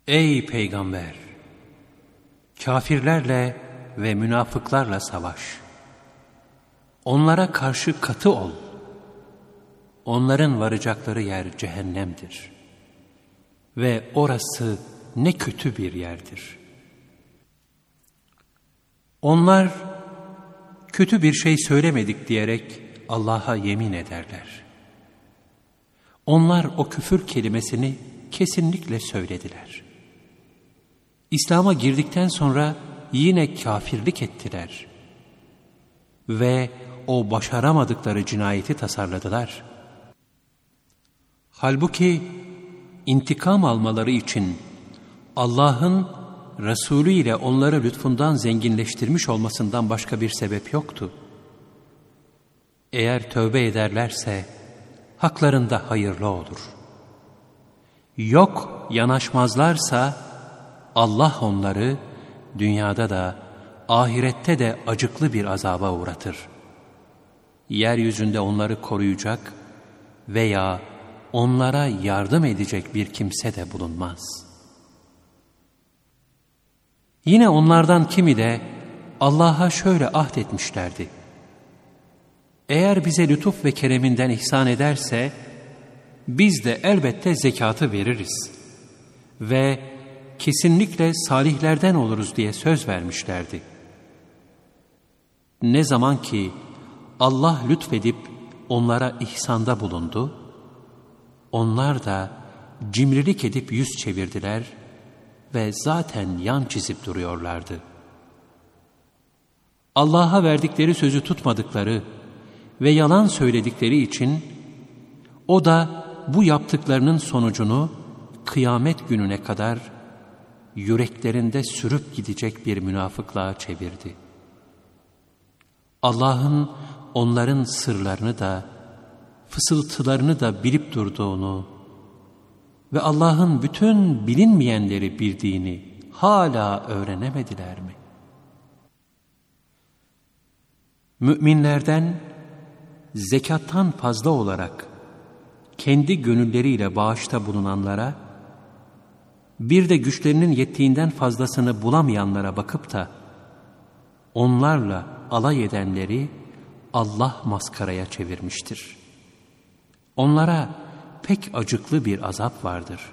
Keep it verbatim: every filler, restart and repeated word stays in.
Ey Peygamber! Kafirlerle ve münafıklarla savaş. Onlara karşı katı ol. Onların varacakları yer cehennemdir. Ve orası ne kötü bir yerdir. Onlar kötü bir şey söylemedik diyerek Allah'a yemin ederler. Onlar o küfür kelimesini kesinlikle söylediler. İslam'a girdikten sonra yine kafirlik ettiler. Ve o başaramadıkları cinayeti tasarladılar. Halbuki intikam almaları için Allah'ın Resulü ile onları lütfundan zenginleştirmiş olmasından başka bir sebep yoktu. Eğer tövbe ederlerse haklarında hayırlı olur. Yok yanaşmazlarsa Allah onları dünyada da ahirette de acıklı bir azaba uğratır. Yeryüzünde onları koruyacak veya onlara yardım edecek bir kimse de bulunmaz. Yine onlardan kimi de Allah'a şöyle ahdetmişlerdi. Eğer bize lütuf ve kereminden ihsan ederse biz de elbette zekatı veririz ve kesinlikle salihlerden oluruz diye söz vermişlerdi. Ne zaman ki Allah lütfedip onlara ihsanda bulundu, onlar da cimrilik edip yüz çevirdiler ve zaten yan çizip duruyorlardı. Allah'a verdikleri sözü tutmadıkları ve yalan söyledikleri için o da bu yaptıklarının sonucunu kıyamet gününe kadar yüreklerinde sürüp gidecek bir münafıklığa çevirdi. Allah'ın onların sırlarını da fısıltılarını da bilip durduğunu ve Allah'ın bütün bilinmeyenleri bildiğini hala öğrenemediler mi? Müminlerden zekattan fazla olarak kendi gönülleriyle bağışta bulunanlara, bir de güçlerinin yettiğinden fazlasını bulamayanlara bakıp da onlarla alay edenleri Allah maskaraya çevirmiştir. Onlara pek acıklı bir azap vardır.